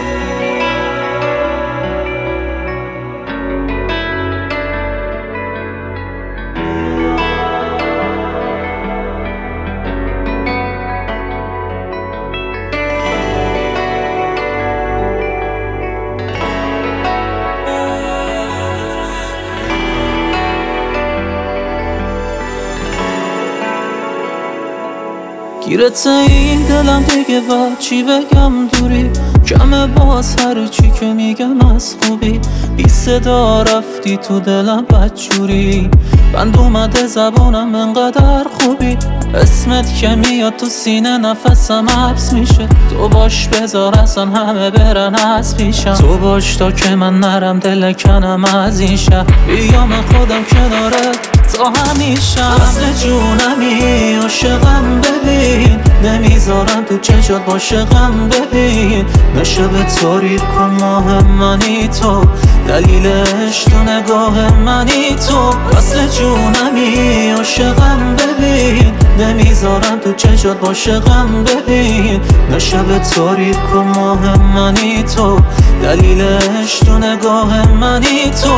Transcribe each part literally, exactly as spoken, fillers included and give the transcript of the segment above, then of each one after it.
گیرت این دلم دیگه با چی بگم دوری کمه باز هر چی که میگم از خوبی بی صدا رفتی تو دلم بدجوری بند اومده زبانم انقدر خوبی اسمت که میاد تو سینه نفسم حبس میشه تو باش بذار اصلا همه برن از پیشم تو باش تا که من نرم دل کنم از این شهر بیام خودم کنارت تا همیشه اصل جونمی عاشقم ببین نمیذارم تو چشات باشه غم ببین نشه به تاریک و ماه منی تو دلیلش تو نگاه منی تو اصل جونمی عاشقم ببین نمیذارم تو چشات باشه غم ببین نشه به تاریک و ماه منی تو دلیلش تو نگاه منی تو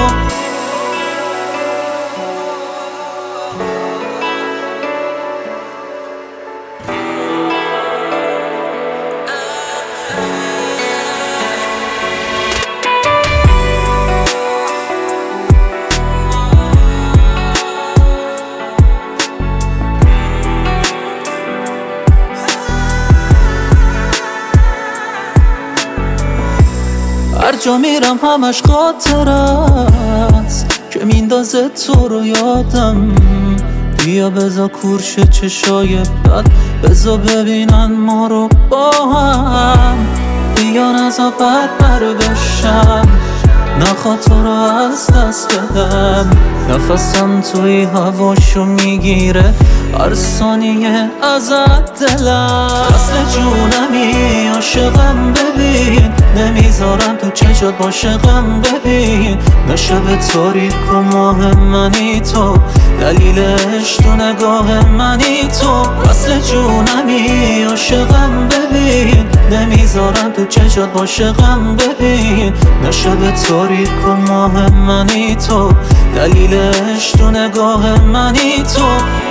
هر جا میرم همش خاطر است که میندازه تو رو یادم بیا بذار کورش چشای بد بذار ببینن ما رو با هم بیا نزا بد بر بشم نخواد تو رو از دست بدم نفسم توی هواشو میگیره هر ثانیه ازت دلم اصل جونمی عاشقم ببین نمیذارم تو چشات باشه غم ببین نشه به تاریک و ماه منی تو دلیلش تو نگاه منی تو اصل جونمی عاشقم ببین نمیذارم تو چشات باشه غم ببین نشه به تاریک و ماه منی تو دلیلش تو نگاه منی تو